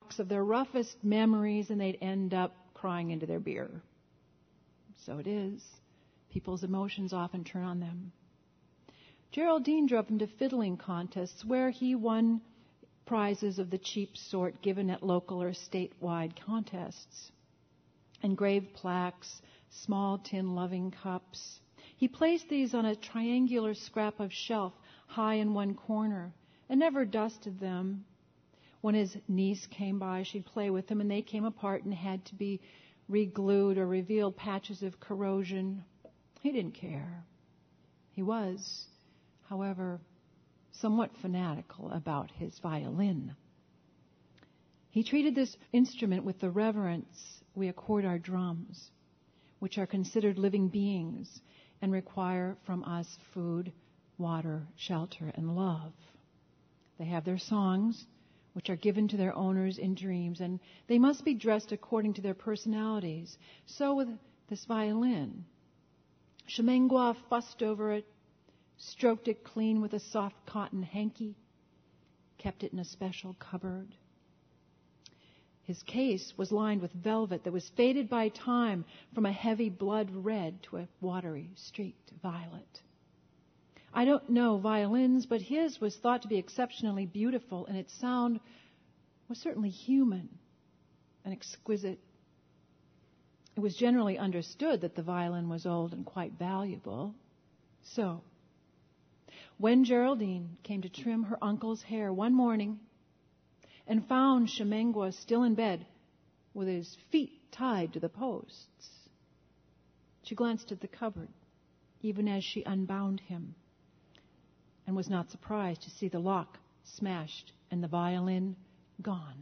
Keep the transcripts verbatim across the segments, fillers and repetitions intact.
of their roughest memories, and they'd end up crying into their beer. So it is. People's emotions often turn on them. Geraldine drove him to fiddling contests where he won prizes of the cheap sort given at local or statewide contests. Engraved plaques, small tin loving cups. He placed these on a triangular scrap of shelf high in one corner and never dusted them. When his niece came by, she'd play with them, and they came apart and had to be re-glued or revealed patches of corrosion. He didn't care. He was, however, somewhat fanatical about his violin. He treated this instrument with the reverence we accord our drums, which are considered living beings and require from us food, water, shelter, and love. They have their songs, which are given to their owners in dreams, and they must be dressed according to their personalities. So with this violin, Shemengua fussed over it, stroked it clean with a soft cotton hanky, kept it in a special cupboard. His case was lined with velvet that was faded by time from a heavy blood red to a watery streaked violet. I don't know violins, but his was thought to be exceptionally beautiful, and its sound was certainly human and exquisite. It was generally understood that the violin was old and quite valuable. So, when Geraldine came to trim her uncle's hair one morning and found Shemengua still in bed with his feet tied to the posts, she glanced at the cupboard, even as she unbound him, and was not surprised to see the lock smashed and the violin gone.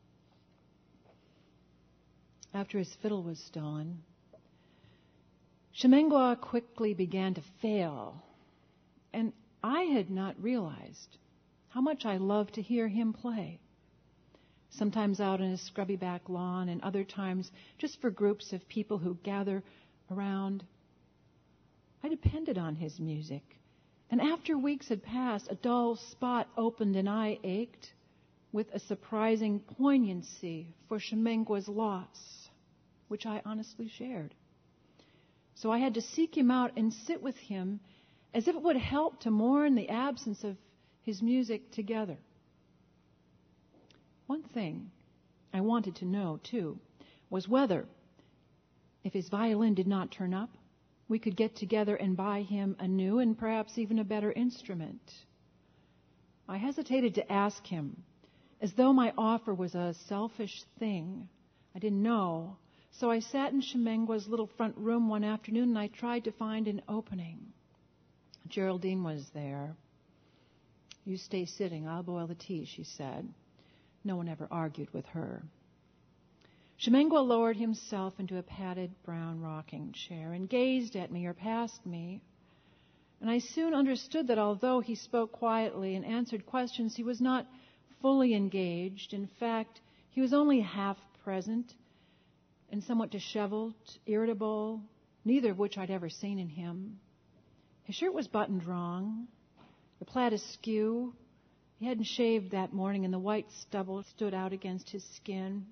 After his fiddle was stolen, Shemengua quickly began to fail, and I had not realized how much I loved to hear him play. Sometimes out on his scrubby back lawn, and other times just for groups of people who gather around. I depended on his music. And after weeks had passed, a dull spot opened and I ached with a surprising poignancy for Shemengua's loss, which I honestly shared. So I had to seek him out and sit with him as if it would help to mourn the absence of his music together. One thing I wanted to know, too, was whether, if his violin did not turn up, we could get together and buy him a new and perhaps even a better instrument. I hesitated to ask him, as though my offer was a selfish thing. I didn't know. So I sat in Shemengua's little front room one afternoon and I tried to find an opening. Geraldine was there. "You stay sitting. I'll boil the tea," she said. No one ever argued with her. Shemengua lowered himself into a padded brown rocking chair and gazed at me or past me. And I soon understood that although he spoke quietly and answered questions, he was not fully engaged. In fact, he was only half present and somewhat disheveled, irritable, neither of which I'd ever seen in him. His shirt was buttoned wrong, the plaid askew. He hadn't shaved that morning, and the white stubble stood out against his skin.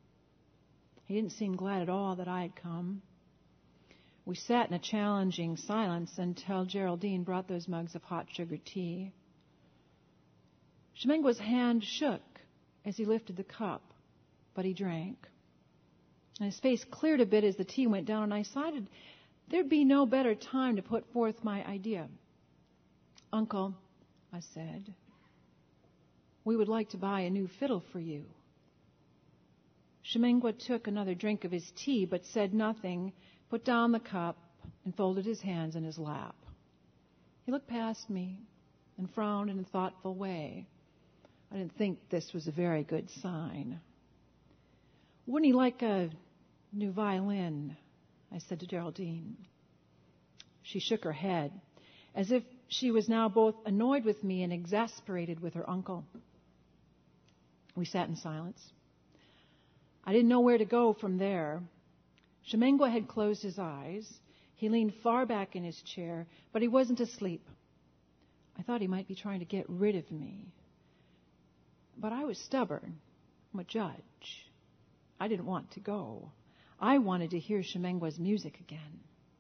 He didn't seem glad at all that I had come. We sat in a challenging silence until Geraldine brought those mugs of hot sugar tea. Shemengua's hand shook as he lifted the cup, but he drank. And his face cleared a bit as the tea went down, and I decided there'd be no better time to put forth my idea. "Uncle," I said, "we would like to buy a new fiddle for you." Shemengua took another drink of his tea, but said nothing, put down the cup, and folded his hands in his lap. He looked past me and frowned in a thoughtful way. I didn't think this was a very good sign. "Wouldn't he like a new violin?" I said to Geraldine. She shook her head, as if she was now both annoyed with me and exasperated with her uncle. We sat in silence. I didn't know where to go from there. Shemengua had closed his eyes. He leaned far back in his chair, but he wasn't asleep. I thought he might be trying to get rid of me. But I was stubborn, I'm a judge. I didn't want to go. I wanted to hear Shemengwa's music again.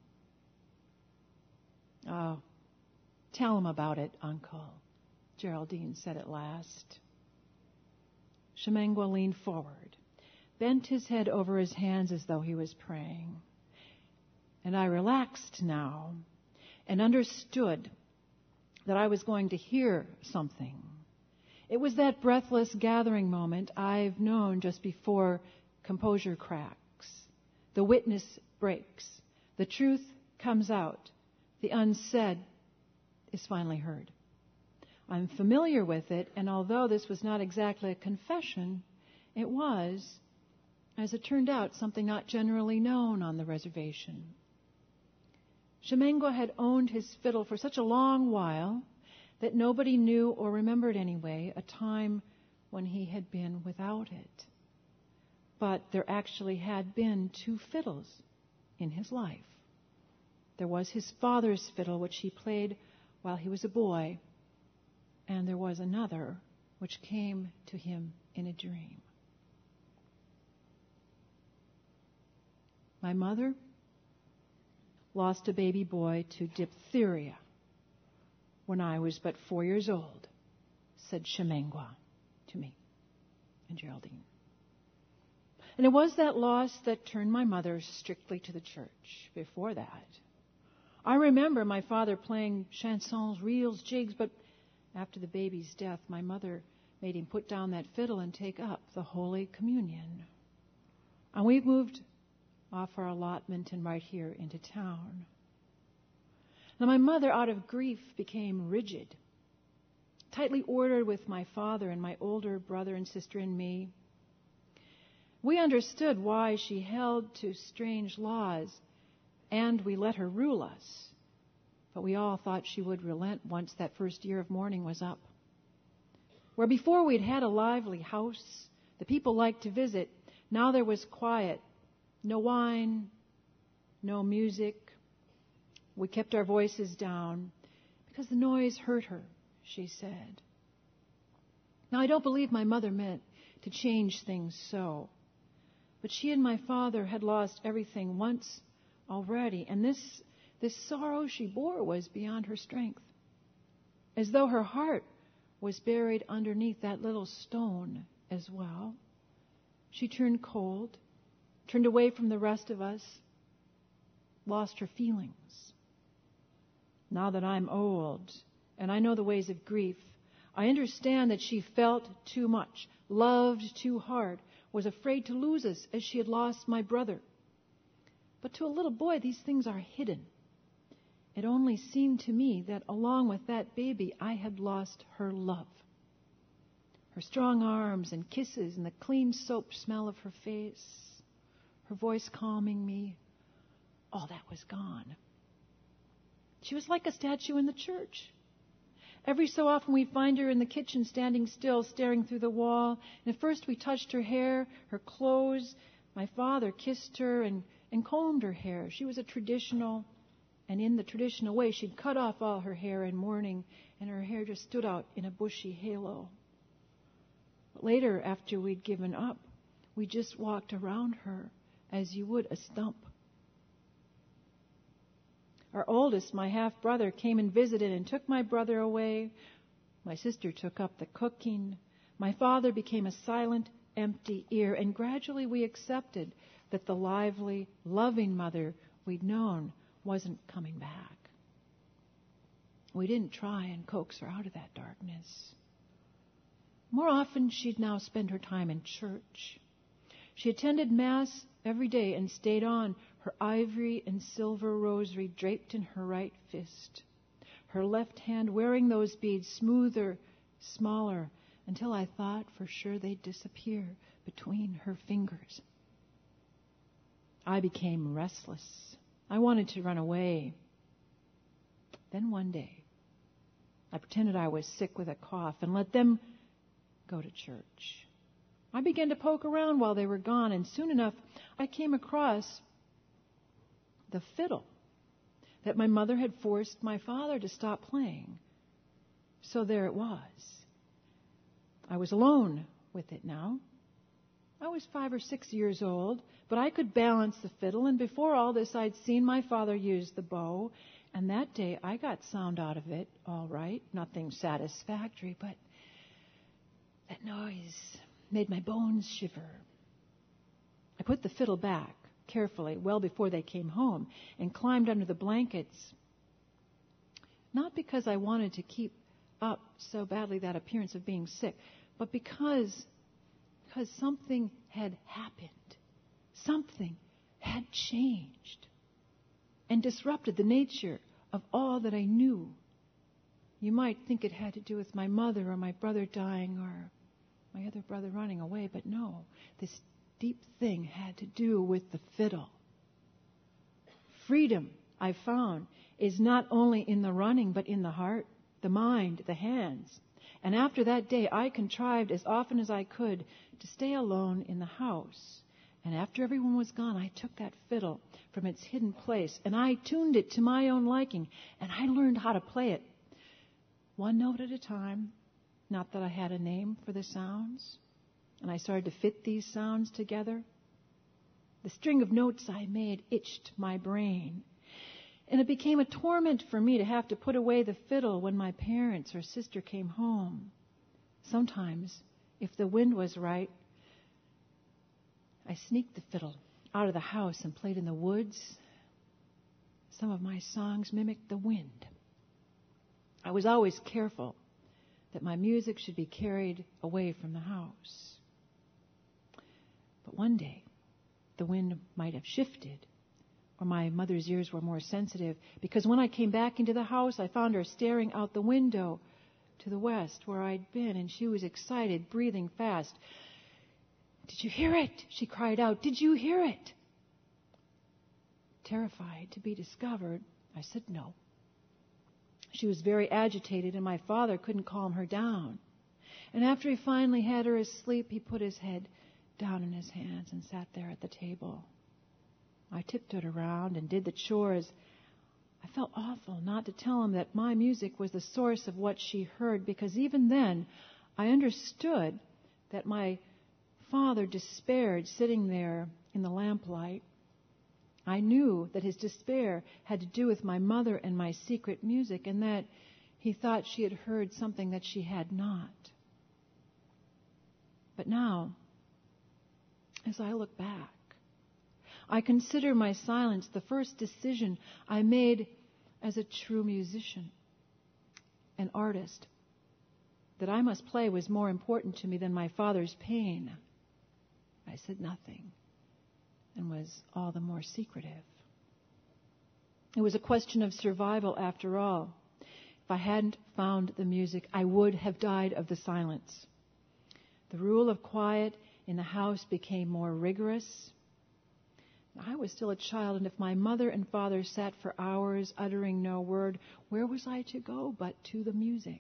Oh, tell him about it, Uncle, Geraldine said at last. Shemengwa leaned forward, bent his head over his hands as though he was praying. And I relaxed now and understood that I was going to hear something. It was that breathless gathering moment I've known just before composure cracks. The witness breaks. The truth comes out. The unsaid is finally heard. I'm familiar with it, and although this was not exactly a confession, it was, as it turned out, something not generally known on the reservation. Shemengwa had owned his fiddle for such a long while that nobody knew or remembered anyway a time when he had been without it. But there actually had been two fiddles in his life. There was his father's fiddle, which he played while he was a boy, and there was another which came to him in a dream. My mother lost a baby boy to diphtheria when I was but four years old, said Shemengwa to me and Geraldine. And it was that loss that turned my mother strictly to the church. Before that, I remember my father playing chansons, reels, jigs, but after the baby's death, my mother made him put down that fiddle and take up the Holy Communion. And we moved off our allotment and right here into town. Now my mother, out of grief, became rigid, tightly ordered with my father and my older brother and sister and me. We understood why she held to strange laws, and we let her rule us. But we all thought she would relent once that first year of mourning was up. Where before we'd had a lively house, the people liked to visit, now there was quiet, no wine, no music. We kept our voices down because the noise hurt her, she said. Now, I don't believe my mother meant to change things so, but she and my father had lost everything once already, and this This sorrow she bore was beyond her strength, as though her heart was buried underneath that little stone as well. She turned cold, turned away from the rest of us, lost her feelings. Now that I'm old and I know the ways of grief, I understand that she felt too much, loved too hard, was afraid to lose us as she had lost my brother. But to a little boy, these things are hidden. It only seemed to me that along with that baby, I had lost her love. Her strong arms and kisses and the clean soap smell of her face, her voice calming me, all that was gone. She was like a statue in the church. Every so often we'd find her in the kitchen standing still, staring through the wall. And at first we touched her hair, her clothes. My father kissed her and, and combed her hair. She was a traditional And in the traditional way, she'd cut off all her hair in mourning, and her hair just stood out in a bushy halo. But later, after we'd given up, we just walked around her as you would a stump. Our oldest, my half-brother, came and visited and took my brother away. My sister took up the cooking. My father became a silent, empty ear, and gradually we accepted that the lively, loving mother we'd known wasn't coming back. We didn't try and coax her out of that darkness. More often, she'd now spend her time in church. She attended Mass every day and stayed on, her ivory and silver rosary draped in her right fist, her left hand wearing those beads smoother, smaller, until I thought for sure they'd disappear between her fingers. I became restless. I wanted to run away. Then one day, I pretended I was sick with a cough and let them go to church. I began to poke around while they were gone, and soon enough, I came across the fiddle that my mother had forced my father to stop playing. So there it was. I was alone with it now, was five or six years old, but I could balance the fiddle, and before all this I'd seen my father use the bow, and that day I got sound out of it, all right, nothing satisfactory, but that noise made my bones shiver. I put the fiddle back carefully, well before they came home, and climbed under the blankets, not because I wanted to keep up so badly that appearance of being sick, but because, because something had happened. Something had changed and disrupted the nature of all that I knew. You might think it had to do with my mother or my brother dying or my other brother running away, but no, this deep thing had to do with the fiddle. Freedom, I found, is not only in the running, but in the heart, the mind, the hands. And after that day, I contrived as often as I could to stay alone in the house. And after everyone was gone, I took that fiddle from its hidden place, and I tuned it to my own liking, and I learned how to play it, one note at a time. Not that I had a name for the sounds. And I started to fit these sounds together. The string of notes I made itched my brain. And it became a torment for me to have to put away the fiddle when my parents or sister came home. Sometimes, if the wind was right, I sneaked the fiddle out of the house and played in the woods. Some of my songs mimicked the wind. I was always careful that my music should be carried away from the house. But one day, the wind might have shifted, or my mother's ears were more sensitive, because when I came back into the house, I found her staring out the window to the west where I'd been, and she was excited, breathing fast. "Did you hear it?" she cried out. "Did you hear it?" Terrified to be discovered, I said no. She was very agitated, and my father couldn't calm her down. And after he finally had her asleep, he put his head down in his hands and sat there at the table. I tiptoed around and did the chores. I felt awful not to tell him that my music was the source of what she heard, because even then I understood that my father despaired sitting there in the lamplight. I knew that his despair had to do with my mother and my secret music, and that he thought she had heard something that she had not. But now, as I look back, I consider my silence the first decision I made as a true musician, an artist. That I must play was more important to me than my father's pain. I said nothing, and was all the more secretive. It was a question of survival after all. If I hadn't found the music, I would have died of the silence. The rule of quiet in the house became more rigorous. I was still a child, and if my mother and father sat for hours uttering no word, where was I to go but to the music?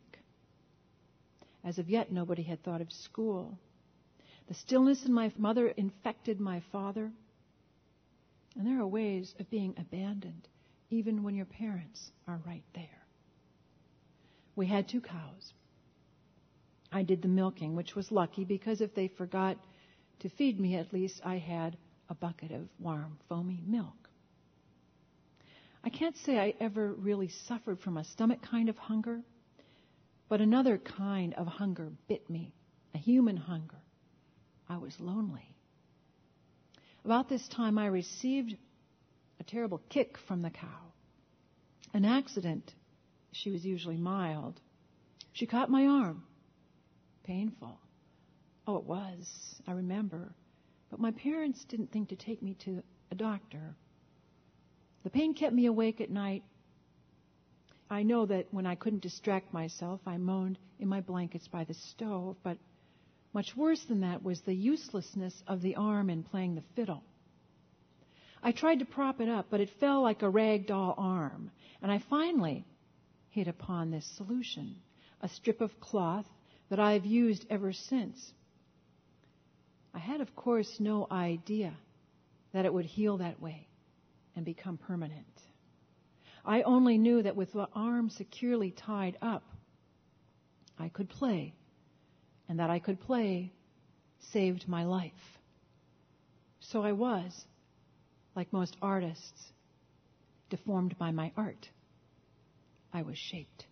As of yet, nobody had thought of school. The stillness in my mother infected my father. And there are ways of being abandoned, even when your parents are right there. We had two cows. I did the milking, which was lucky, because if they forgot to feed me, at least I had a bucket of warm, foamy milk. I can't say I ever really suffered from a stomach kind of hunger, but another kind of hunger bit me, a human hunger. I was lonely. About this time, I received a terrible kick from the cow. An accident. She was usually mild. She caught my arm. Painful. Oh, it was, I remember. But my parents didn't think to take me to a doctor. The pain kept me awake at night. I know that when I couldn't distract myself, I moaned in my blankets by the stove, but much worse than that was the uselessness of the arm in playing the fiddle. I tried to prop it up, but it fell like a rag doll arm, and I finally hit upon this solution, a strip of cloth that I have used ever since. I had, of course, no idea that it would heal that way and become permanent. I only knew that with the arm securely tied up, I could play, and that I could play saved my life. So I was, like most artists, deformed by my art. I was shaped.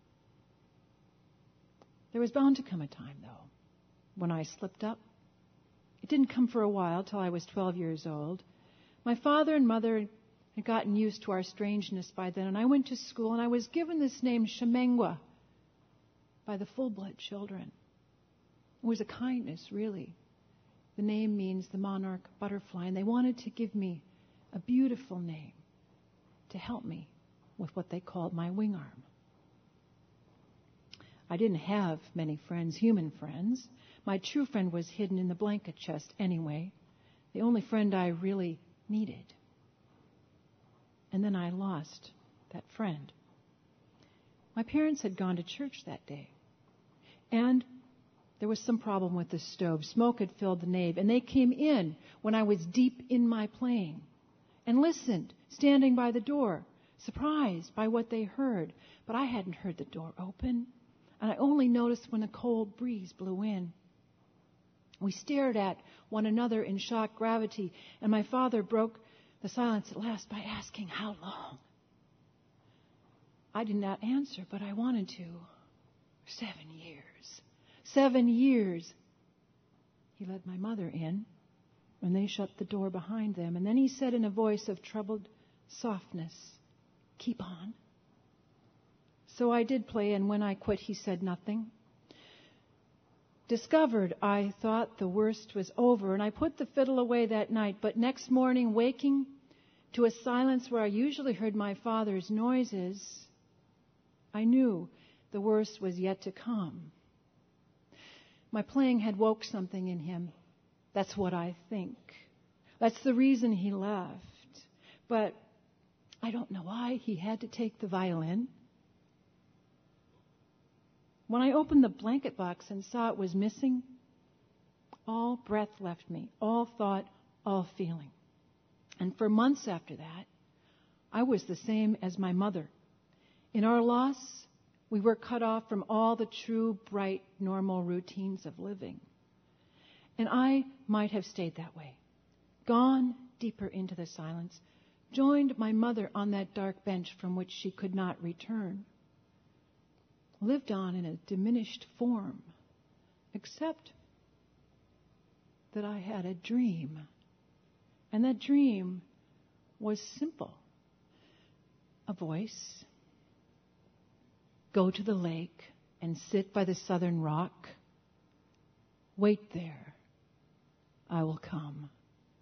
There was bound to come a time, though, when I slipped up. It didn't come for a while, till I was twelve years old. My father and mother had gotten used to our strangeness by then, and I went to school, and I was given this name, Shemengwa, by the full-blood children. It was a kindness, really. The name means the monarch butterfly, and they wanted to give me a beautiful name to help me with what they called my wing arm. I didn't have many friends, human friends. My true friend was hidden in the blanket chest anyway, the only friend I really needed. And then I lost that friend. My parents had gone to church that day, and there was some problem with the stove. Smoke had filled the nave, and they came in when I was deep in my playing and listened, standing by the door, surprised by what they heard. But I hadn't heard the door open, and I only noticed when a cold breeze blew in. We stared at one another in shock gravity, and my father broke the silence at last by asking, "How long?" I did not answer, but I wanted to. Seven years. Seven years. He led my mother in, and they shut the door behind them. And then he said in a voice of troubled softness, "Keep on." So I did play, and when I quit, he said nothing. Discovered, I thought the worst was over, and I put the fiddle away that night. But next morning, waking to a silence where I usually heard my father's noises, I knew the worst was yet to come. My playing had woke something in him. That's what I think. That's the reason he left. But I don't know why he had to take the violin. When I opened the blanket box and saw it was missing, all breath left me, all thought, all feeling. And for months after that, I was the same as my mother. In our loss, we were cut off from all the true, bright, normal routines of living. And I might have stayed that way, gone deeper into the silence, joined my mother on that dark bench from which she could not return, lived on in a diminished form, except that I had a dream. And that dream was simple. A voice, "Go to the lake and sit by the southern rock. Wait there. I will come."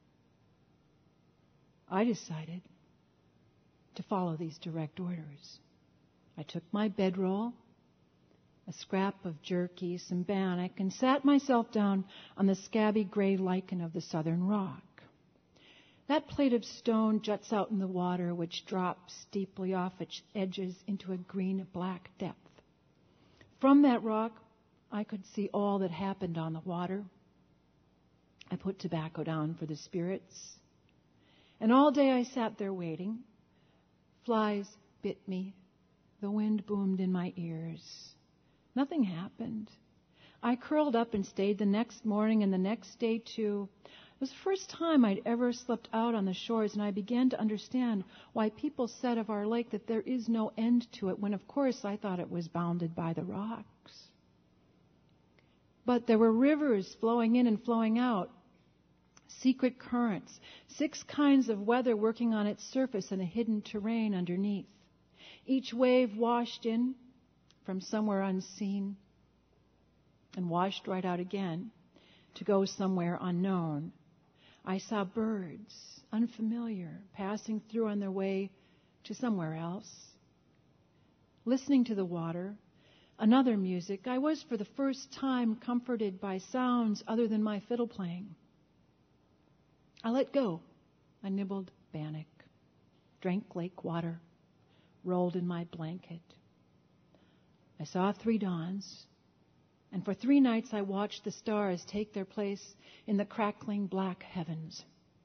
I decided to follow these direct orders. I took my bedroll, a scrap of jerky, some bannock, and sat myself down on the scabby gray lichen of the southern rock. That plate of stone juts out in the water, which drops steeply off its edges into a green-black depth. From that rock, I could see all that happened on the water. I put tobacco down for the spirits. And all day I sat there waiting. Flies bit me. The wind boomed in my ears. Nothing happened. I curled up and stayed the next morning and the next day too. It was the first time I'd ever slept out on the shores, and I began to understand why people said of our lake that there is no end to it, when of course I thought it was bounded by the rocks. But there were rivers flowing in and flowing out, secret currents, six kinds of weather working on its surface and a hidden terrain underneath. Each wave washed in from somewhere unseen and washed right out again to go somewhere unknown. I saw birds, unfamiliar, passing through on their way to somewhere else. Listening to the water, another music, I was for the first time comforted by sounds other than my fiddle playing. I let go. I nibbled bannock, drank lake water, rolled in my blanket. I saw three dawns, and for three nights I watched the stars take their place in the crackling black heavens.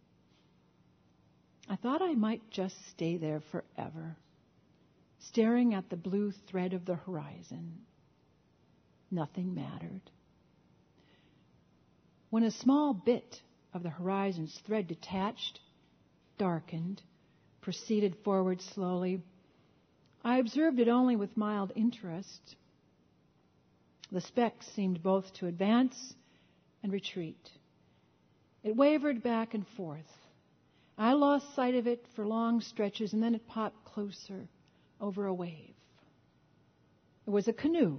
I thought I might just stay there forever, staring at the blue thread of the horizon. Nothing mattered. When a small bit of the horizon's thread detached, darkened, proceeded forward slowly. I observed it only with mild interest. The specks seemed both to advance and retreat. It wavered back and forth. I lost sight of it for long stretches, and then it popped closer over a wave. It was a canoe,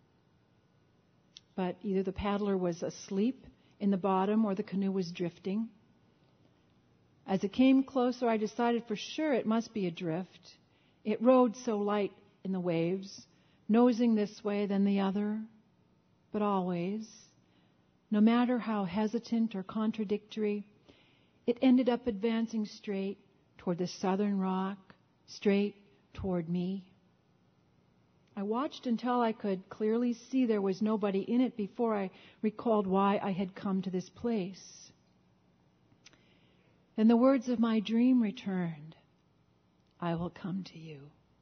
but either the paddler was asleep in the bottom or the canoe was drifting. As it came closer, I decided for sure it must be adrift. It rode so light in the waves, nosing this way then the other, but always, no matter how hesitant or contradictory, it ended up advancing straight toward the southern rock, straight toward me. I watched until I could clearly see there was nobody in it before I recalled why I had come to this place. Then the words of my dream returned. I will come to you.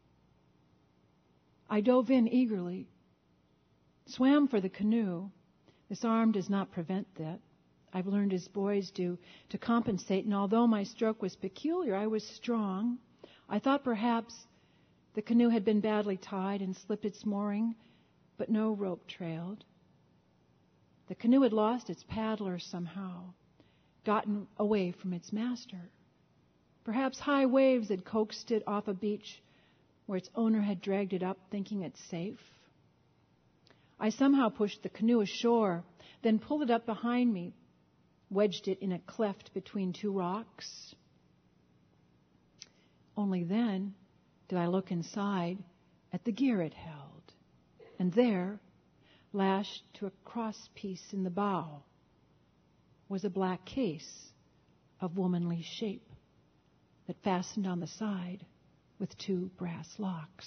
I dove in eagerly, swam for the canoe. This arm does not prevent that. I've learned as boys do to compensate, and although my stroke was peculiar, I was strong. I thought perhaps the canoe had been badly tied and slipped its mooring, but no rope trailed. The canoe had lost its paddler somehow, gotten away from its master. Perhaps high waves had coaxed it off a beach where its owner had dragged it up, thinking it safe. I somehow pushed the canoe ashore, then pulled it up behind me, wedged it in a cleft between two rocks. Only then did I look inside at the gear it held, and there, lashed to a crosspiece in the bow, was a black case of womanly shape that fastened on the side with two brass locks.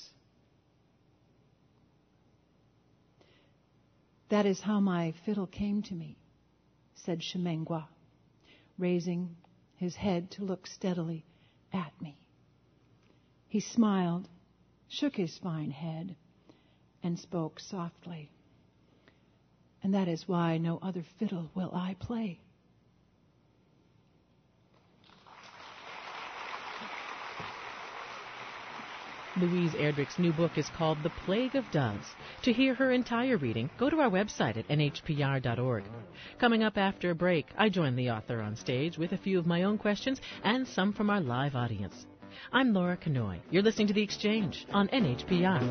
That is how my fiddle came to me, said Shemengwa, raising his head to look steadily at me. He smiled, shook his fine head, and spoke softly. And that is why no other fiddle will I play. Louise Erdrich's new book is called The Plague of Doves. To hear her entire reading, go to our website at N H P R dot org. Coming up after a break, I join the author on stage with a few of my own questions and some from our live audience. I'm Laura Kanoy. You're listening to The Exchange on N H P R.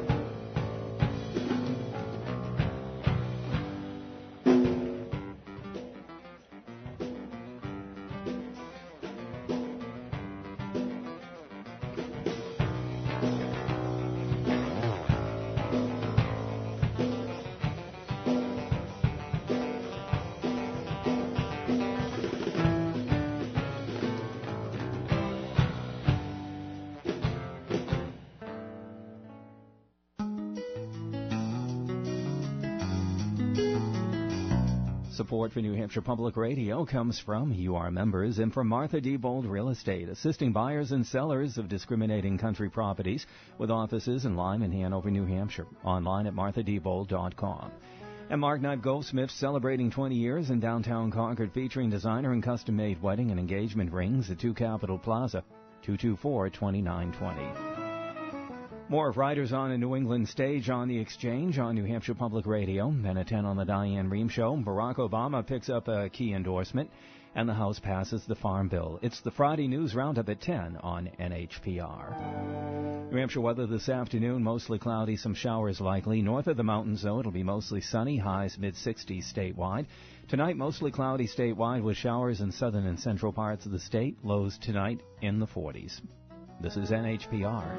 Support for New Hampshire Public Radio comes from U R members and from Martha Diebold Real Estate, assisting buyers and sellers of discriminating country properties with offices in Lyme and Hanover, New Hampshire. Online at martha diebold dot com. And Mark Knight Goldsmiths celebrating twenty years in downtown Concord, featuring designer and custom-made wedding and engagement rings at two Capitol Plaza, two two four, two nine two zero. More of Riders on a New England Stage on The Exchange on New Hampshire Public Radio. Then at ten on the Diane Rehm Show, Barack Obama picks up a key endorsement, and the House passes the Farm Bill. It's the Friday News Roundup at ten on N H P R. New Hampshire weather this afternoon, mostly cloudy, some showers likely. North of the mountains, though, it'll be mostly sunny, highs mid-sixties statewide. Tonight, mostly cloudy statewide with showers in southern and central parts of the state. Lows tonight in the forties. This is N H P R.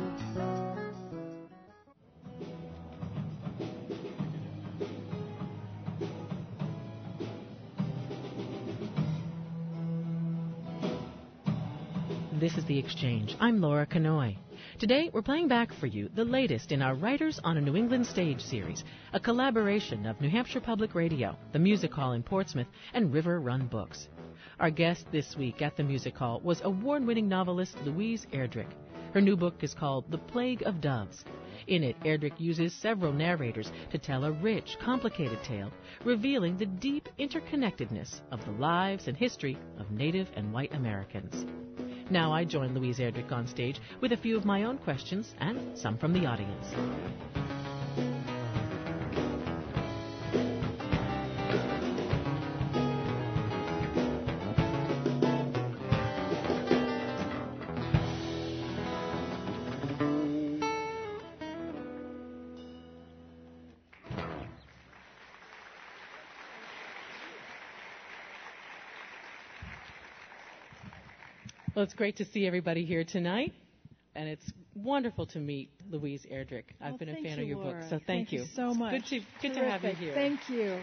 This is The Exchange. I'm Laura Kanoy. Today, we're playing back for you the latest in our Writers on a New England Stage series, a collaboration of New Hampshire Public Radio, the Music Hall in Portsmouth, and River Run Books. Our guest this week at the Music Hall was award-winning novelist Louise Erdrich. Her new book is called The Plague of Doves. In it, Erdrich uses several narrators to tell a rich, complicated tale, revealing the deep interconnectedness of the lives and history of Native and white Americans. Now I join Louise Erdrich on stage with a few of my own questions and some from the audience. Well, it's great to see everybody here tonight, and it's wonderful to meet Louise Erdrich. I've well, been a fan you, of your Laura. book, so thank, thank you. you so much. Good to, good to have you here. Thank you.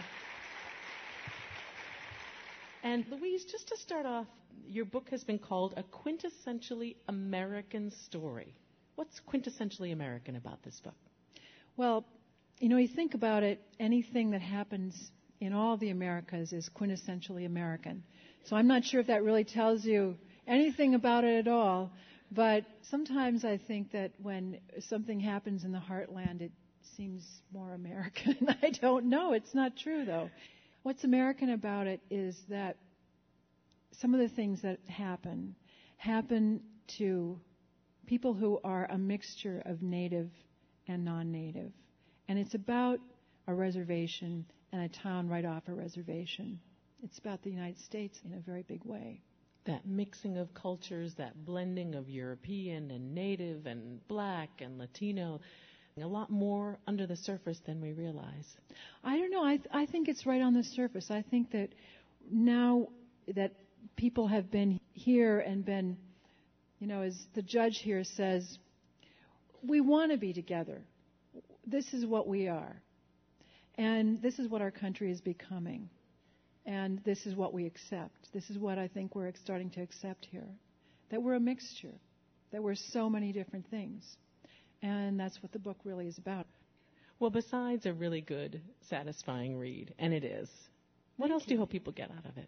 And Louise, just to start off, your book has been called A Quintessentially American Story. What's quintessentially American about this book? Well, you know, you think about it, anything that happens in all the Americas is quintessentially American. So I'm not sure if that really tells you anything about it at all, but sometimes I think that when something happens in the heartland, it seems more American. I don't know. It's not true, though. What's American about it is that some of the things that happen happen to people who are a mixture of native and non-native. And it's about a reservation and a town right off a reservation. It's about the United States in a very big way. That mixing of cultures, that blending of European and Native and Black and Latino, a lot more under the surface than we realize. I don't know. I, th- I think it's right on the surface. I think that now that people have been here and been, you know, as the judge here says, we want to be together. This is what we are. And this is what our country is becoming. And this is what we accept. This is what I think we're starting to accept here. That we're a mixture. That we're so many different things. And that's what the book really is about. Well, besides a really good, satisfying read, and it is, what Thank else you. do you hope people get out of it?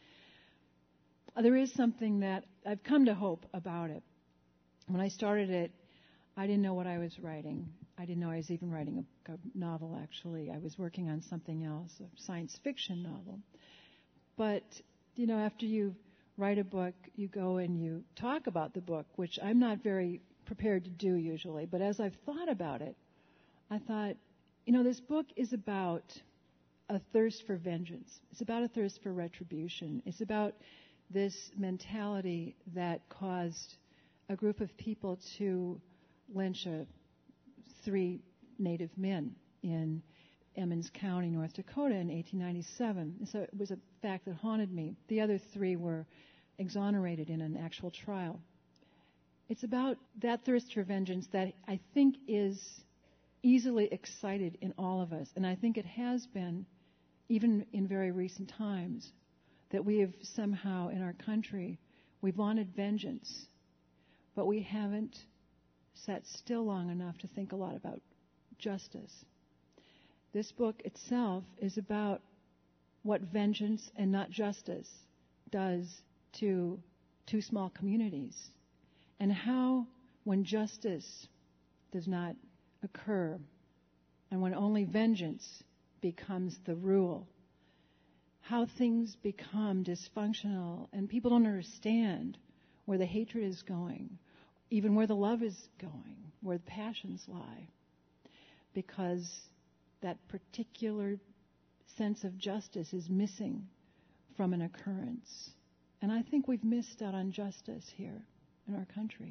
There is something that I've come to hope about it. When I started it, I didn't know what I was writing. I didn't know I was even writing a, a novel, actually. I was working on something else, a science fiction novel. But, you know, after you write a book, you go and you talk about the book, which I'm not very prepared to do usually. But as I've thought about it, I thought, you know, this book is about a thirst for vengeance. It's about a thirst for retribution. It's about this mentality that caused a group of people to lynch a, three Native men in Emmons County, North Dakota in eighteen ninety-seven. And so it was a fact that haunted me. The other three were exonerated in an actual trial. It's about that thirst for vengeance that I think is easily excited in all of us. And I think it has been, even in very recent times, that we have somehow in our country, we've wanted vengeance, but we haven't sat still long enough to think a lot about justice. This book itself is about what vengeance and not justice does to two small communities, and how when justice does not occur and when only vengeance becomes the rule, how things become dysfunctional and people don't understand where the hatred is going, even where the love is going, where the passions lie, because that particular sense of justice is missing from an occurrence. And I think we've missed out on justice here in our country.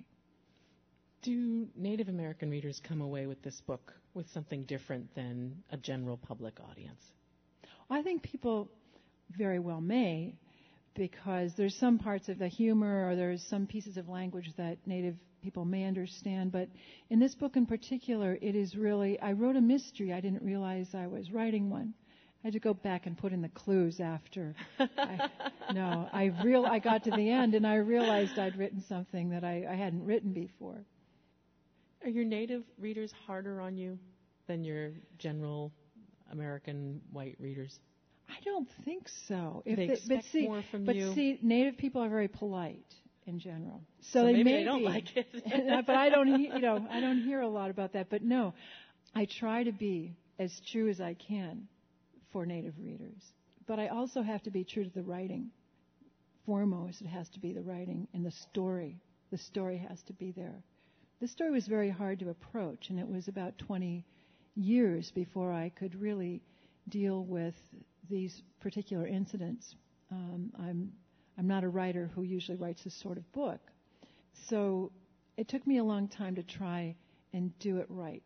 Do Native American readers come away with this book with something different than a general public audience? I think people very well may, because there's some parts of the humor or there's some pieces of language that Native people may understand. But in this book in particular, it is really, I wrote a mystery. I didn't realize I was writing one. I had to go back and put in the clues after. I, no, I real I got to the end and I realized I'd written something that I, I hadn't written before. Are your Native readers harder on you than your general American white readers? I don't think so. If they it, expect but see, more from but you. see, Native people are very polite, in general. So, so they maybe may they don't be, like it. but I don't, you know, I don't hear a lot about that. But no, I try to be as true as I can for Native readers. But I also have to be true to the writing. Foremost, it has to be the writing and the story. The story has to be there. The story was very hard to approach, and it was about twenty years before I could really deal with these particular incidents. Um, I'm I'm not a writer who usually writes this sort of book. So it took me a long time to try and do it right.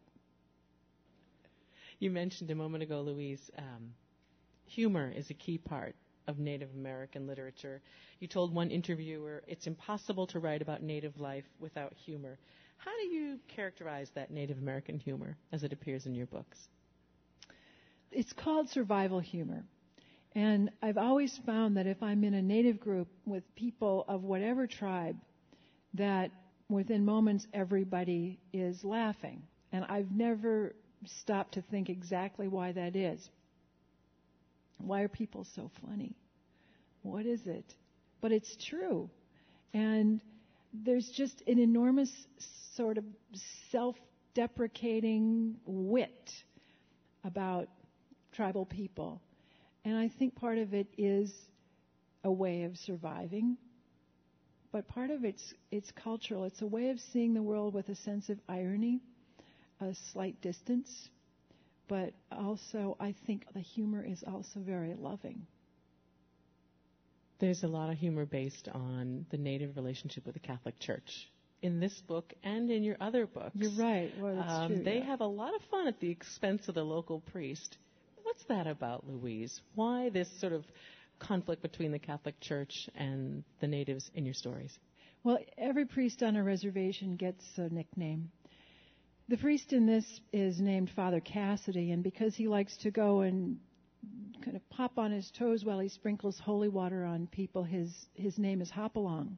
You mentioned a moment ago, Louise, um, humor is a key part of Native American literature. You told one interviewer it's impossible to write about Native life without humor. How do you characterize that Native American humor as it appears in your books? It's called survival humor. And I've always found that if I'm in a Native group with people of whatever tribe, that within moments everybody is laughing. And I've never stopped to think exactly why that is. Why are people so funny? What is it? But it's true. And there's just an enormous sort of self-deprecating wit about tribal people. And I think part of it is a way of surviving. But part of it's it's cultural. It's a way of seeing the world with a sense of irony, a slight distance. But also, I think the humor is also very loving. There's a lot of humor based on the Native relationship with the Catholic Church in this book and in your other books. You're right. Well, that's um, true. They yeah. have a lot of fun at the expense of the local priest. What's that about, Louise? Why this sort of conflict between the Catholic Church and the Natives in your stories? Well, every priest on a reservation gets a nickname. The priest in this is named Father Cassidy, and because he likes to go and kind of pop on his toes while he sprinkles holy water on people, his his name is Hopalong.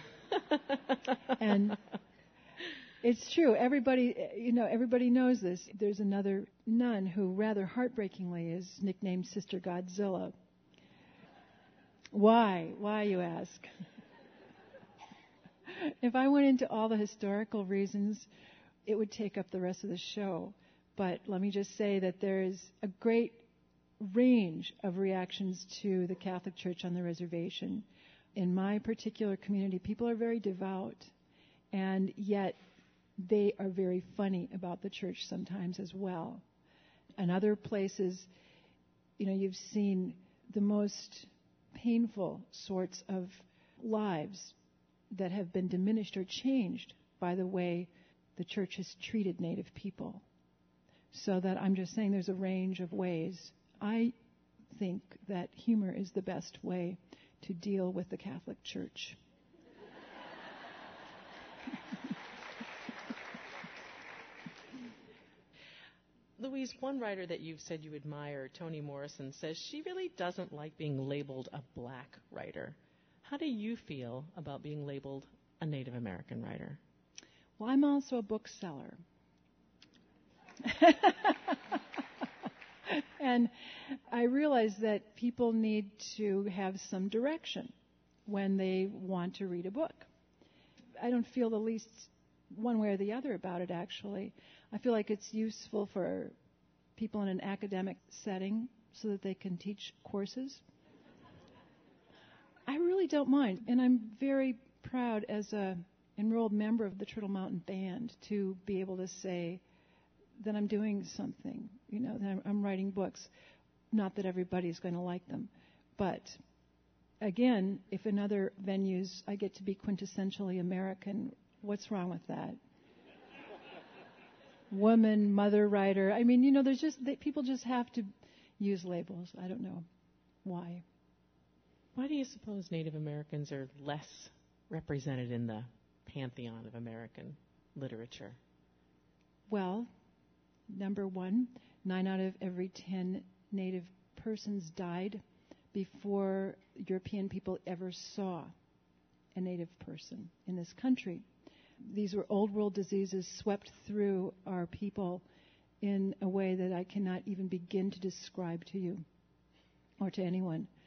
And it's true. Everybody, you know, everybody knows this. There's another nun who, rather heartbreakingly, is nicknamed Sister Godzilla. Why? Why, you ask? If I went into all the historical reasons, it would take up the rest of the show. But let me just say that there is a great range of reactions to the Catholic Church on the reservation. In my particular community, people are very devout, and yet they are very funny about the church sometimes as well. In other places, you know, you've seen the most painful sorts of lives that have been diminished or changed by the way the church has treated Native people. So that I'm just saying there's a range of ways. I think that humor is the best way to deal with the Catholic Church. Louise, one writer that you've said you admire, Toni Morrison, says she really doesn't like being labeled a black writer. How do you feel about being labeled a Native American writer? Well, I'm also a bookseller. And I realize that people need to have some direction when they want to read a book. I don't feel the least one way or the other about it, actually. I feel like it's useful for people in an academic setting so that they can teach courses. I really don't mind. And I'm very proud as a enrolled member of the Turtle Mountain Band to be able to say that I'm doing something, you know, that I'm, I'm writing books. Not that everybody's going to like them. But, again, if in other venues I get to be quintessentially American, what's wrong with that? Woman, mother, writer. I mean, you know, there's just, they, people just have to use labels. I don't know why. Why do you suppose Native Americans are less represented in the pantheon of American literature? Well, number one, nine out of every ten Native persons died before European people ever saw a Native person in this country. These were old world diseases swept through our people in a way that I cannot even begin to describe to you or to anyone.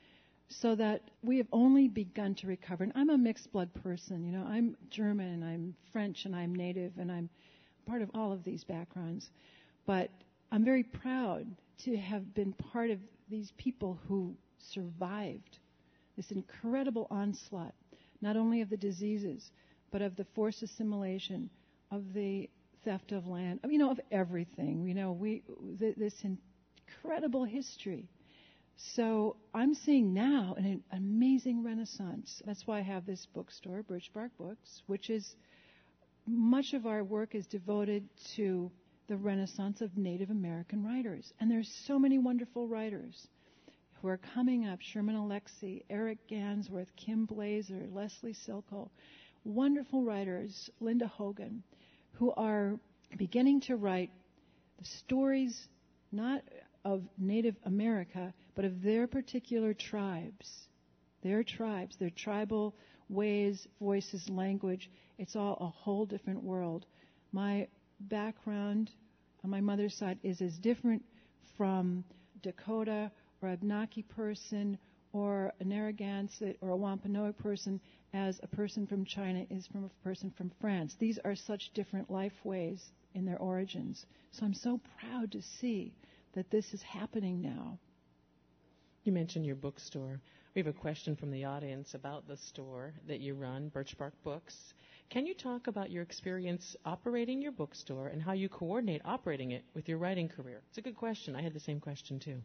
so that we have only begun to recover. And I'm a mixed blood person. You know, I'm German and I'm French and I'm Native and I'm part of all of these backgrounds. But I'm very proud to have been part of these people who survived this incredible onslaught, not only of the diseases, but of the forced assimilation, of the theft of land, you know, of everything. You know, we th- this incredible history. So I'm seeing now an amazing renaissance. That's why I have this bookstore, Birch Bark Books, which is much of our work is devoted to the renaissance of Native American writers. And there's so many wonderful writers who are coming up. Sherman Alexie, Eric Gansworth, Kim Blazer, Leslie Silko, wonderful writers, Linda Hogan, who are beginning to write the stories not of Native America, but of their particular tribes. Their tribes, their tribal ways, voices, language. It's all a whole different world. My background on my mother's side is as different from Dakota or Abenaki person or a Narragansett or a Wampanoag person as a person from China is from a person from France. These are such different life ways in their origins. So I'm so proud to see that this is happening now. You mentioned your bookstore. We have a question from the audience about the store that you run, Birch Bark Books. Can you talk about your experience operating your bookstore and how you coordinate operating it with your writing career? It's a good question. I had the same question, too.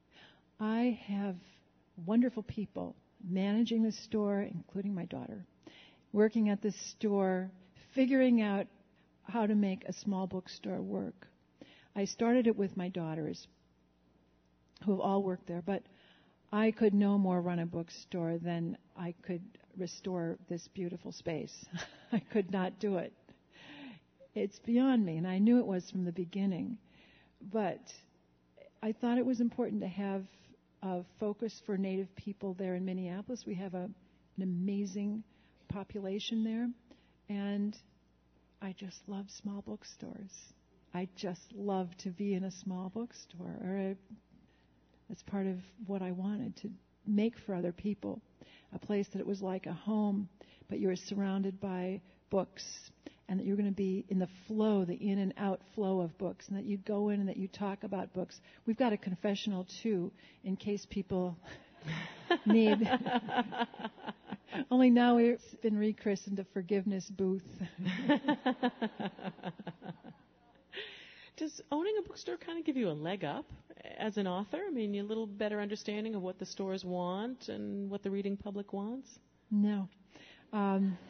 I have wonderful people managing the store, including my daughter, working at the store, figuring out how to make a small bookstore work. I started it with my daughters, who have all worked there, but I could no more run a bookstore than I could restore this beautiful space. I could not do it. It's beyond me, and I knew it was from the beginning. But I thought it was important to have a focus for Native people there in Minneapolis. We have a, an amazing population there, and I just love small bookstores. I just love to be in a small bookstore. Or a, that's part of what I wanted to make for other people, a place that it was like a home, but you were surrounded by books, and that you're going to be in the flow, the in and out flow of books, and that you go in and that you talk about books. We've got a confessional, too, in case people need. Only now we've been rechristened a forgiveness booth. Does owning a bookstore kind of give you a leg up as an author? I mean, a little better understanding of what the stores want and what the reading public wants? No. Um,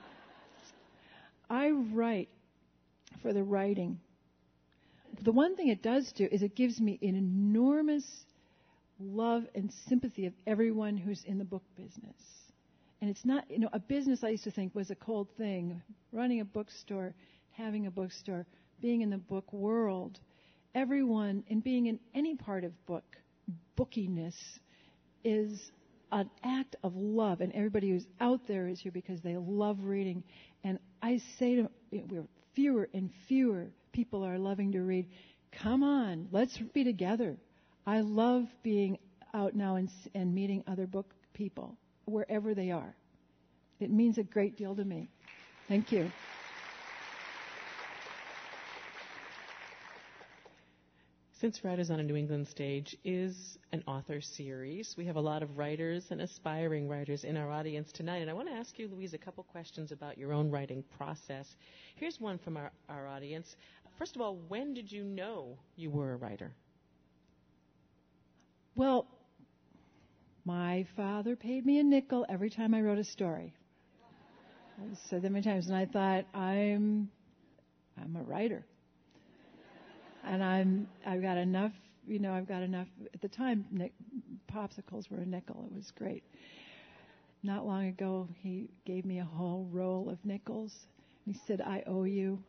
I write for the writing. The one thing it does do is it gives me an enormous love and sympathy of everyone who's in the book business. And it's not, you know, a business I used to think was a cold thing. Running a bookstore, having a bookstore, being in the book world, everyone, and being in any part of book, bookiness, is an act of love. And everybody who's out there is here because they love reading. And I say to you know, we're fewer and fewer people are loving to read. Come on, let's be together. I love being out now and, and meeting other book people, wherever they are. It means a great deal to me. Thank you. Since Writers on a New England Stage is an author series, we have a lot of writers and aspiring writers in our audience tonight. And I want to ask you, Louise, a couple questions about your own writing process. Here's one from our, our audience. First of all, when did you know you were a writer? Well, my father paid me a nickel every time I wrote a story. I said that many times, and I thought, I'm, I'm a writer. And I'm, I've got enough, you know, I've got enough. At the time, nic- popsicles were a nickel. It was great. Not long ago, he gave me a whole roll of nickels. And he said, I owe you.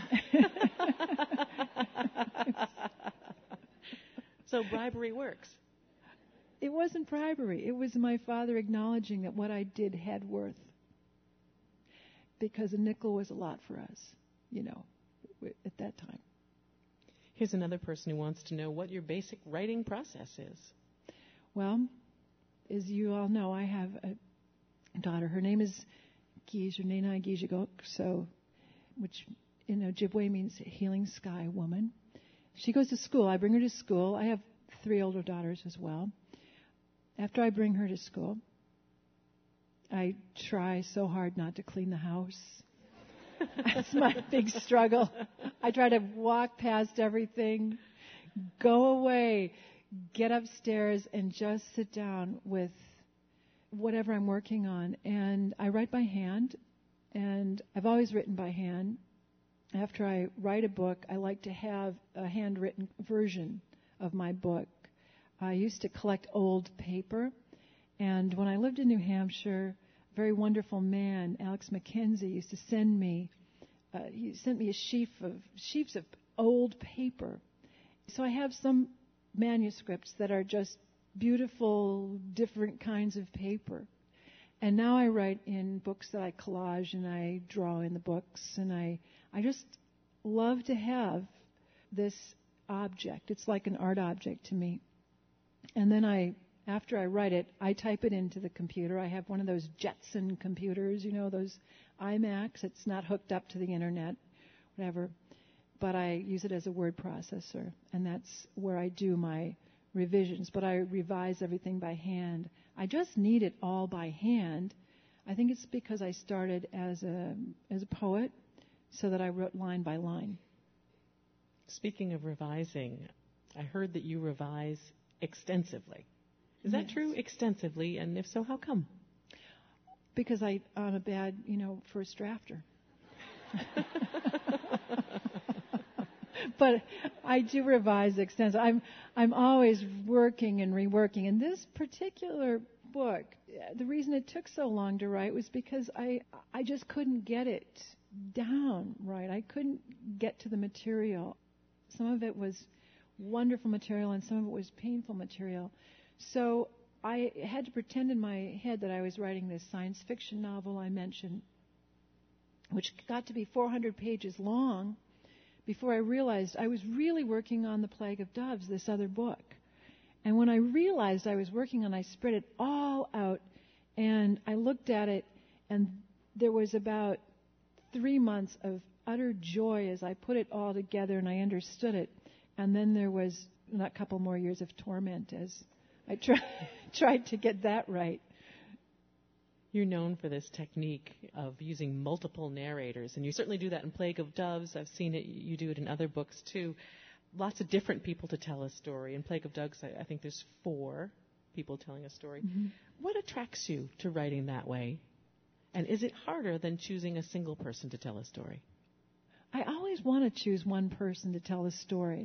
So bribery works. It wasn't bribery. It was my father acknowledging that what I did had worth. Because a nickel was a lot for us, you know, at that time. Here's another person who wants to know what your basic writing process is. Well, as you all know, I have a daughter. Her name is Giz, or Nena Gijigok, so, which in Ojibwe means healing sky woman. She goes to school. I bring her to school. I have three older daughters as well. After I bring her to school, I try so hard not to clean the house. That's my big struggle. I try to walk past everything, go away, get upstairs, and just sit down with whatever I'm working on. And I write by hand, and I've always written by hand. After I write a book, I like to have a handwritten version of my book. I used to collect old paper, and when I lived in New Hampshire, a very wonderful man, Alex McKenzie, used to send me, uh, he sent me a sheaf of sheafs of old paper. So I have some manuscripts that are just beautiful, different kinds of paper. And now I write in books that I collage and I draw in the books, and I, I just love to have this object. It's like an art object to me. And then I, after I write it, I type it into the computer. I have one of those Jetson computers, you know, those iMacs. It's not hooked up to the internet, whatever. But I use it as a word processor, and that's where I do my revisions. But I revise everything by hand. I just need it all by hand. I think it's because I started as a as a poet, so that I wrote line by line. Speaking of revising, I heard that you revise extensively. Is that Yes. true? Extensively, and if so, how come? Because I, I'm a bad, you know, first drafter. But I do revise extensively. I'm I'm always working and reworking. And this particular book, the reason it took so long to write was because I I just couldn't get it down right. I couldn't get to the material. Some of it was wonderful material, and some of it was painful material. So I had to pretend in my head that I was writing this science fiction novel I mentioned, which got to be four hundred pages long, before I realized I was really working on The Plague of Doves, this other book. And when I realized I was working on it, I spread it all out, and I looked at it, and there was about three months of utter joy as I put it all together and I understood it. And then there was a couple more years of torment as I try, tried to get that right. You're known for this technique of using multiple narrators, and you certainly do that in Plague of Doves. I've seen it. You do it in other books, too. Lots of different people to tell a story. In Plague of Doves, I, I think there's four people telling a story. Mm-hmm. What attracts you to writing that way? And is it harder than choosing a single person to tell a story? I always want to choose one person to tell a story.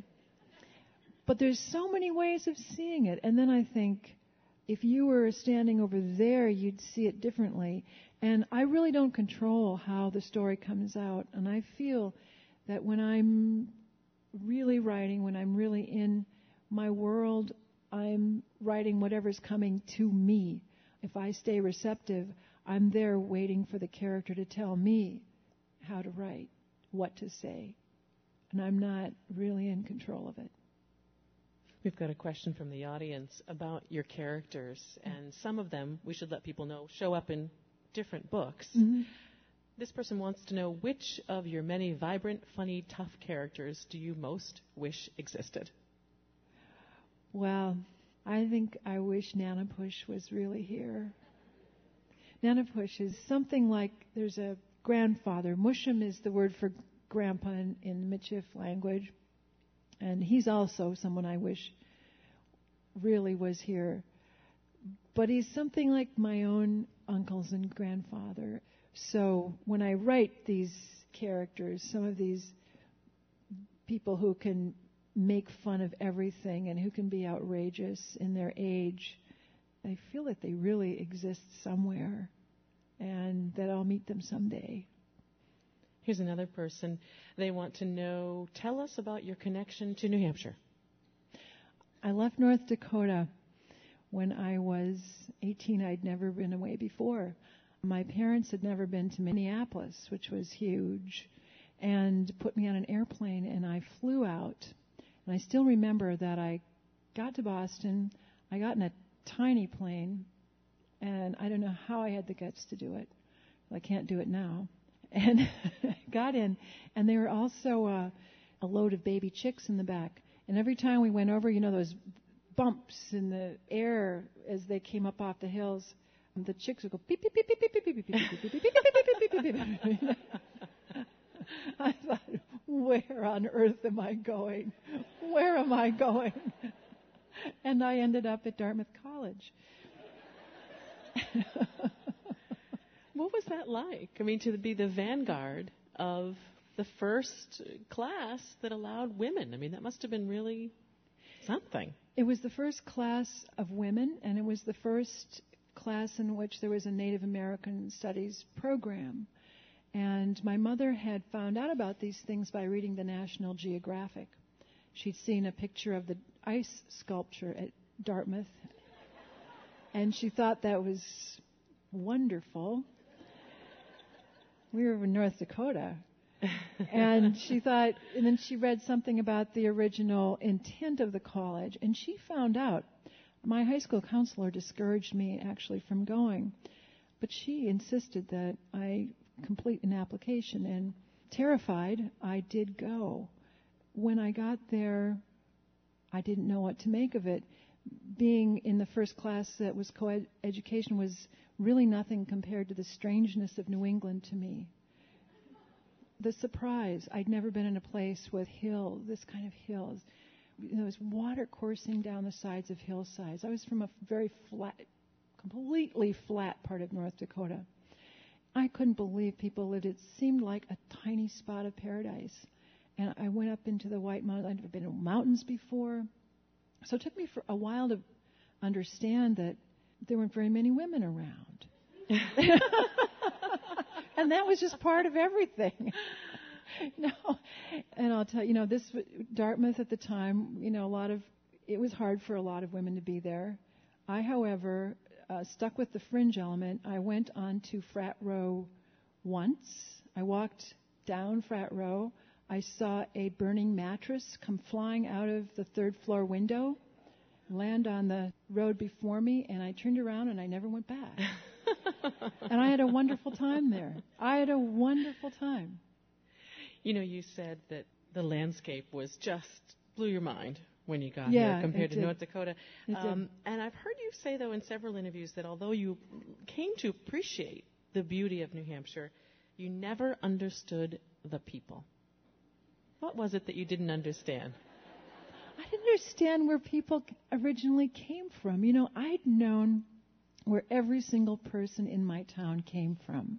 But there's so many ways of seeing it. And then I think, if you were standing over there, you'd see it differently. And I really don't control how the story comes out. And I feel that when I'm really writing, when I'm really in my world, I'm writing whatever's coming to me. If I stay receptive, I'm there waiting for the character to tell me how to write, what to say. And I'm not really in control of it. We've got a question from the audience about your characters, and some of them, we should let people know, show up in different books. Mm-hmm. This person wants to know, which of your many vibrant, funny, tough characters do you most wish existed? Well, I think I wish Nana Push was really here. Nana Push is something like, there's a grandfather. Mushum is the word for grandpa in, in Michif language. And he's also someone I wish really was here. But he's something like my own uncles and grandfather. So when I write these characters, some of these people who can make fun of everything and who can be outrageous in their age, I feel that they really exist somewhere and that I'll meet them someday. Here's another person. They want to know, tell us about your connection to New Hampshire. I left North Dakota when I was eighteen. I'd never been away before. My parents had never been to Minneapolis, which was huge, and put me on an airplane, and I flew out. And I still remember that I got to Boston. I got in a tiny plane, and I don't know how I had the guts to do it. I can't do it now. And got in, and there were also uh, a load of baby chicks in the back. And every time we went over, you know, those bumps in the air as they came up off the hills, the chicks would go beep, beep, beep, beep, beep, beep, beep, beep, beep, beep, beep, beep, beep, beep, beep, beep. I thought, where on earth am I going? Where am I going? And I ended up at Dartmouth College. What was that like? I mean, to be the vanguard of the first class that allowed women. I mean, that must have been really something. It was the first class of women, and it was the first class in which there was a Native American Studies program. And my mother had found out about these things by reading the National Geographic. She'd seen a picture of the ice sculpture at Dartmouth, and she thought that was wonderful. We were in North Dakota. And she thought, and then she read something about the original intent of the college, and she found out. My high school counselor discouraged me actually from going, but she insisted that I complete an application, and terrified, I did go. When I got there, I didn't know what to make of it. Being in the first class that was co-education was really nothing compared to the strangeness of New England to me. The surprise, I'd never been in a place with hills, this kind of hills. There was water coursing down the sides of hillsides. I was from a very flat, completely flat part of North Dakota. I couldn't believe people lived. It seemed like a tiny spot of paradise. And I went up into the White Mountains. I'd never been in mountains before. So it took me for a while to understand that there weren't very many women around. And that was just part of everything. No, and I'll tell you, you know, this Dartmouth at the time, you know, a lot of, it was hard for a lot of women to be there. I, however, uh, stuck with the fringe element. I went on to Frat Row once. I walked down Frat Row. I saw a burning mattress come flying out of the third floor window, land on the road before me, and I turned around and I never went back. And I had a wonderful time there. I had a wonderful time. You know, you said that the landscape was just blew your mind when you got yeah, here compared to did. North Dakota. Um, and I've heard you say, though, in several interviews that although you came to appreciate the beauty of New Hampshire, you never understood the people. What was it that you didn't understand? I didn't understand where people originally came from. You know, I'd known where every single person in my town came from,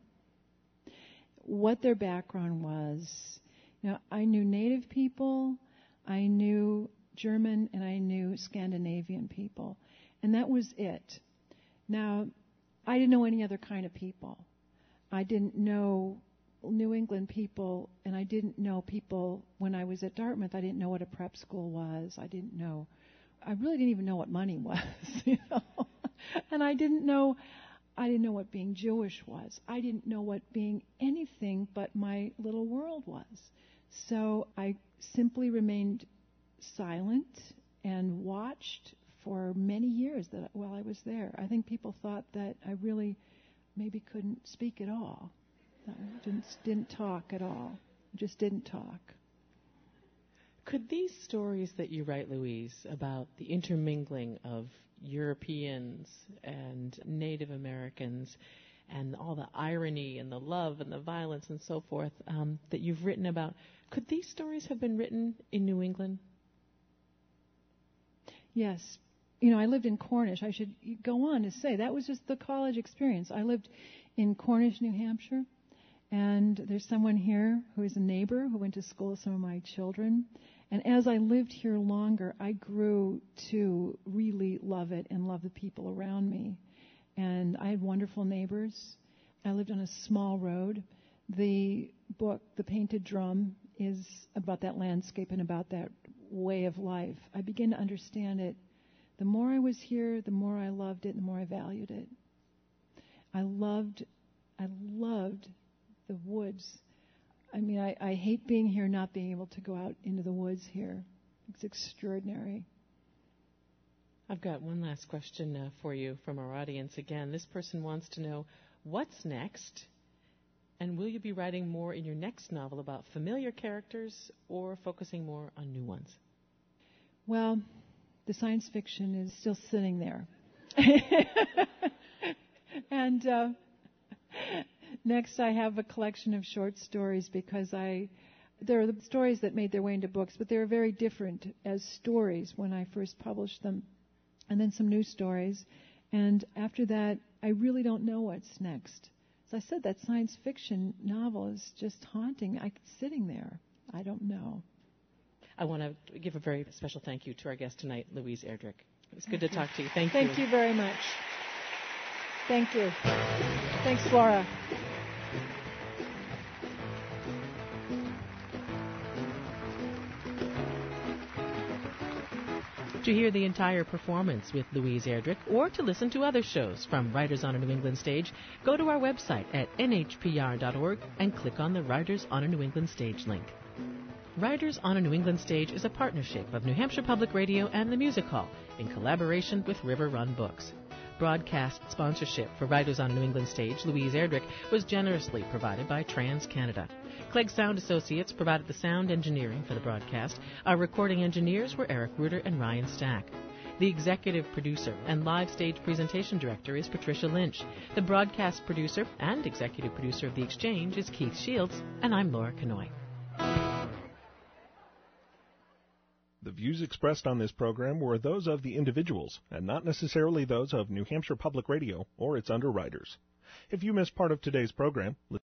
what their background was. You know, I knew Native people, I knew German, and I knew Scandinavian people. And that was it. Now, I didn't know any other kind of people. I didn't know New England people, and I didn't know people when I was at Dartmouth. I didn't know what a prep school was. I didn't know. I really didn't even know what money was, you know. And I didn't know. I didn't know what being Jewish was. I didn't know what being anything but my little world was. So I simply remained silent and watched for many years that while I was there. I think people thought that I really maybe couldn't speak at all. I didn't, didn't talk at all. Just didn't talk. Could these stories that you write, Louise, about the intermingling of Europeans and Native Americans and all the irony and the love and the violence and so forth um, that you've written about, could these stories have been written in New England? Yes. You know, I lived in Cornish. I should go on to say that was just the college experience. I lived in Cornish, New Hampshire. And there's someone here who is a neighbor who went to school with some of my children. And as I lived here longer, I grew to really love it and love the people around me. And I had wonderful neighbors. I lived on a small road. The book, The Painted Drum, is about that landscape and about that way of life. I began to understand it. The more I was here, the more I loved it, the more I valued it. I loved, I loved the woods. I mean, I, I hate being here, not being able to go out into the woods here. It's extraordinary. I've got one last question uh, for you from our audience. Again, this person wants to know, what's next? And will you be writing more in your next novel about familiar characters or focusing more on new ones? Well, the science fiction is still sitting there. and uh, next I have a collection of short stories because I... There are the stories that made their way into books, but they were very different as stories when I first published them. And then some new stories. And after that, I really don't know what's next. As I said, that science fiction novel is just haunting. I'm sitting there. I don't know. I want to give a very special thank you to our guest tonight, Louise Erdrich. It was good to talk to you. Thank you. Thank you very much. Thank you. Thanks, Laura. To hear the entire performance with Louise Erdrich or to listen to other shows from Writers on a New England Stage, go to our website at N H P R dot org and click on the Writers on a New England Stage link. Writers on a New England Stage is a partnership of New Hampshire Public Radio and the Music Hall in collaboration with River Run Books. Broadcast sponsorship for Writers on a New England Stage, Louise Erdrich, was generously provided by TransCanada. Clegg Sound Associates provided the sound engineering for the broadcast. Our recording engineers were Eric Reuter and Ryan Stack. The executive producer and live stage presentation director is Patricia Lynch. The broadcast producer and executive producer of The Exchange is Keith Shields, and I'm Laura Kanoy. The views expressed on this program were those of the individuals and not necessarily those of New Hampshire Public Radio or its underwriters. If you missed part of today's program,